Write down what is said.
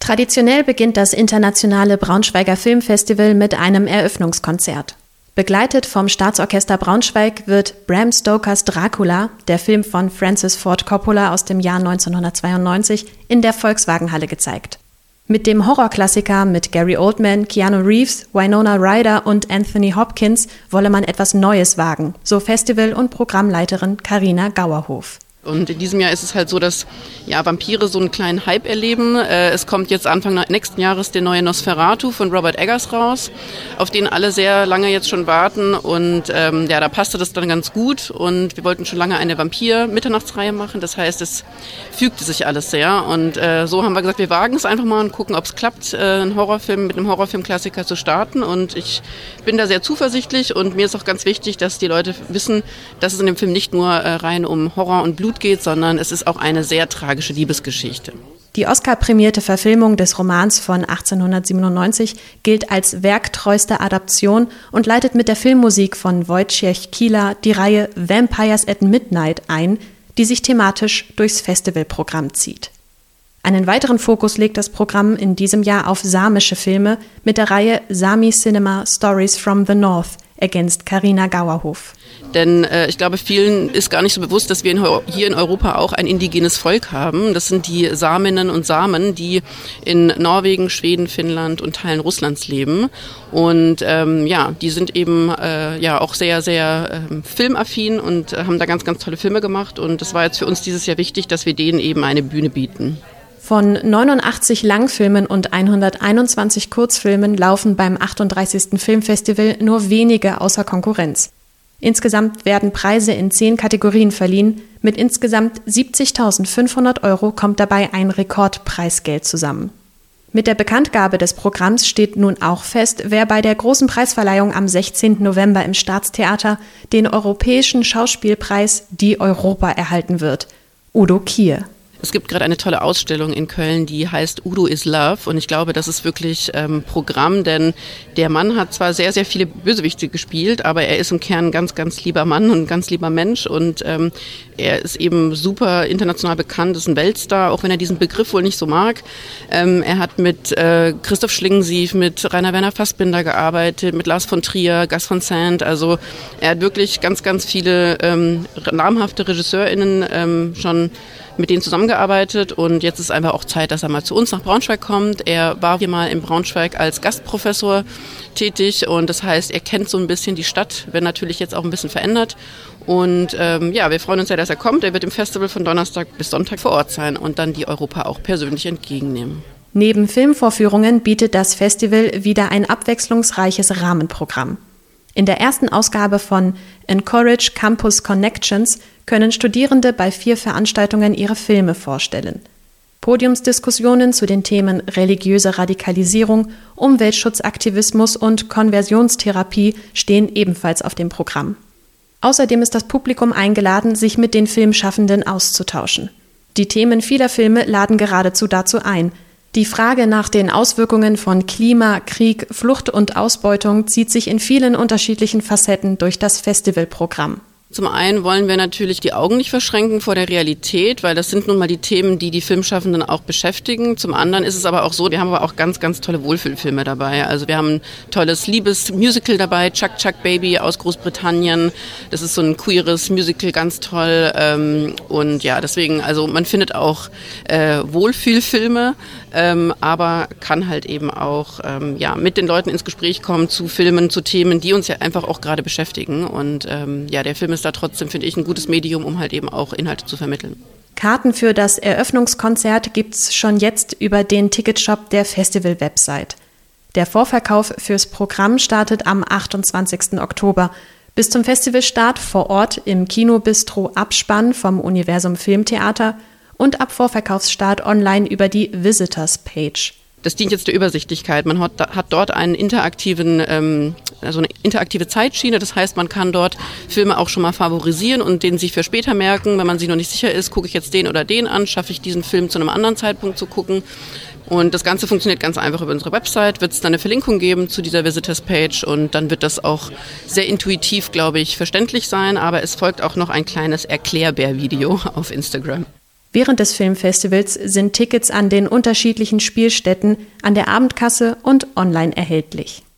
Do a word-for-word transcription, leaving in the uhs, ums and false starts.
Traditionell beginnt das internationale Braunschweiger Filmfestival mit einem Eröffnungskonzert. Begleitet vom Staatsorchester Braunschweig wird Bram Stokers Dracula, der Film von Francis Ford Coppola aus dem Jahr neunzehnhundertzweiundneunzig, in der Volkswagenhalle gezeigt. Mit dem Horrorklassiker mit Gary Oldman, Keanu Reeves, Winona Ryder und Anthony Hopkins wolle man etwas Neues wagen, so Festival- und Programmleiterin Carina Gauerhof. Und in diesem Jahr ist es halt so, dass ja, Vampire so einen kleinen Hype erleben. Äh, es kommt jetzt Anfang nächsten Jahres der neue Nosferatu von Robert Eggers raus, auf den alle sehr lange jetzt schon warten. Und ähm, ja, da passte das dann ganz gut. Und wir wollten schon lange eine Vampir-Mitternachtsreihe machen. Das heißt, es fügte sich alles sehr. Und äh, so haben wir gesagt, wir wagen es einfach mal und gucken, ob es klappt, äh, einen Horrorfilm mit einem Horrorfilmklassiker zu starten. Und ich bin da sehr zuversichtlich. Und mir ist auch ganz wichtig, dass die Leute wissen, dass es in dem Film nicht nur äh, rein um Horror und Blut geht, sondern es ist auch eine sehr tragische Liebesgeschichte. Die Oscar-prämierte Verfilmung des Romans von achtzehnhundertsiebenundneunzig gilt als werktreuste Adaption und leitet mit der Filmmusik von Wojciech Kila die Reihe Vampires at Midnight ein, die sich thematisch durchs Festivalprogramm zieht. Einen weiteren Fokus legt das Programm in diesem Jahr auf samische Filme mit der Reihe Sami Cinema Stories from the North, ergänzt Carina Gauerhof. Denn äh, ich glaube, vielen ist gar nicht so bewusst, dass wir in, hier in Europa auch ein indigenes Volk haben. Das sind die Saminnen und Samen, die in Norwegen, Schweden, Finnland und Teilen Russlands leben. Und ähm, ja, die sind eben äh, ja auch sehr, sehr äh, filmaffin und äh, haben da ganz, ganz tolle Filme gemacht. Und es war jetzt für uns dieses Jahr wichtig, dass wir denen eben eine Bühne bieten. Von neunundachtzig Langfilmen und hunderteinundzwanzig Kurzfilmen laufen beim achtunddreißigsten Filmfestival nur wenige außer Konkurrenz. Insgesamt werden Preise in zehn Kategorien verliehen. Mit insgesamt siebzigtausendfünfhundert Euro kommt dabei ein Rekordpreisgeld zusammen. Mit der Bekanntgabe des Programms steht nun auch fest, wer bei der großen Preisverleihung am sechzehnten November im Staatstheater den Europäischen Schauspielpreis Die Europa erhalten wird: Udo Kier. Es gibt gerade eine tolle Ausstellung in Köln, die heißt Udo is Love, und ich glaube, das ist wirklich ähm, Programm, denn der Mann hat zwar sehr, sehr viele Bösewichte gespielt, aber er ist im Kern ein ganz, ganz lieber Mann und ein ganz lieber Mensch, und ähm, er ist eben super international bekannt, ist ein Weltstar, auch wenn er diesen Begriff wohl nicht so mag. Ähm, er hat mit äh, Christoph Schlingensief, mit Rainer Werner Fassbinder gearbeitet, mit Lars von Trier, Gus van Sant, also er hat wirklich ganz, ganz viele ähm, namhafte RegisseurInnen ähm, schon mit denen zusammengearbeitet, und jetzt ist einfach auch Zeit, dass er mal zu uns nach Braunschweig kommt. Er war hier mal in Braunschweig als Gastprofessor tätig, und das heißt, er kennt so ein bisschen die Stadt, wird natürlich jetzt auch ein bisschen verändert. Und ähm, ja, wir freuen uns sehr, dass er kommt. Er wird im Festival von Donnerstag bis Sonntag vor Ort sein und dann die Europa auch persönlich entgegennehmen. Neben Filmvorführungen bietet das Festival wieder ein abwechslungsreiches Rahmenprogramm. In der ersten Ausgabe von Encourage Campus Connections können Studierende bei vier Veranstaltungen ihre Filme vorstellen. Podiumsdiskussionen zu den Themen religiöse Radikalisierung, Umweltschutzaktivismus und Konversionstherapie stehen ebenfalls auf dem Programm. Außerdem ist das Publikum eingeladen, sich mit den Filmschaffenden auszutauschen. Die Themen vieler Filme laden geradezu dazu ein. Die Frage nach den Auswirkungen von Klima, Krieg, Flucht und Ausbeutung zieht sich in vielen unterschiedlichen Facetten durch das Festivalprogramm. Zum einen wollen wir natürlich die Augen nicht verschränken vor der Realität, weil das sind nun mal die Themen, die die Filmschaffenden auch beschäftigen. Zum anderen ist es aber auch so, wir haben aber auch ganz, ganz tolle Wohlfühlfilme dabei. Also wir haben ein tolles Liebesmusical dabei, Chuck Chuck Baby aus Großbritannien. Das ist so ein queeres Musical, ganz toll. Und ja, deswegen, also man findet auch äh, Wohlfühlfilme, ähm, aber kann halt eben auch ähm, ja mit den Leuten ins Gespräch kommen zu Filmen, zu Themen, die uns ja einfach auch gerade beschäftigen. Und ähm, ja, der Film ist da trotzdem, finde ich, ein gutes Medium, um halt eben auch Inhalte zu vermitteln. Karten für das Eröffnungskonzert gibt's schon jetzt über den Ticketshop der Festival-Website. Der Vorverkauf fürs Programm startet am achtundzwanzigsten Oktober. Bis zum Festivalstart vor Ort im Kinobistro Abspann vom Universum Filmtheater und ab Vorverkaufsstart online über die Visitors-Page. Das dient jetzt der Übersichtlichkeit. Man hat, hat dort einen interaktiven, ähm, also eine interaktive Zeitschiene. Das heißt, man kann dort Filme auch schon mal favorisieren und den sich für später merken. Wenn man sich noch nicht sicher ist, gucke ich jetzt den oder den an, schaffe ich diesen Film zu einem anderen Zeitpunkt zu gucken. Und das Ganze funktioniert ganz einfach über unsere Website. Wird es dann eine Verlinkung geben zu dieser Visitors-Page, und dann wird das auch sehr intuitiv, glaube ich, verständlich sein. Aber es folgt auch noch ein kleines Erklärbär-Video auf Instagram. Während des Filmfestivals sind Tickets an den unterschiedlichen Spielstätten, an der Abendkasse und online erhältlich.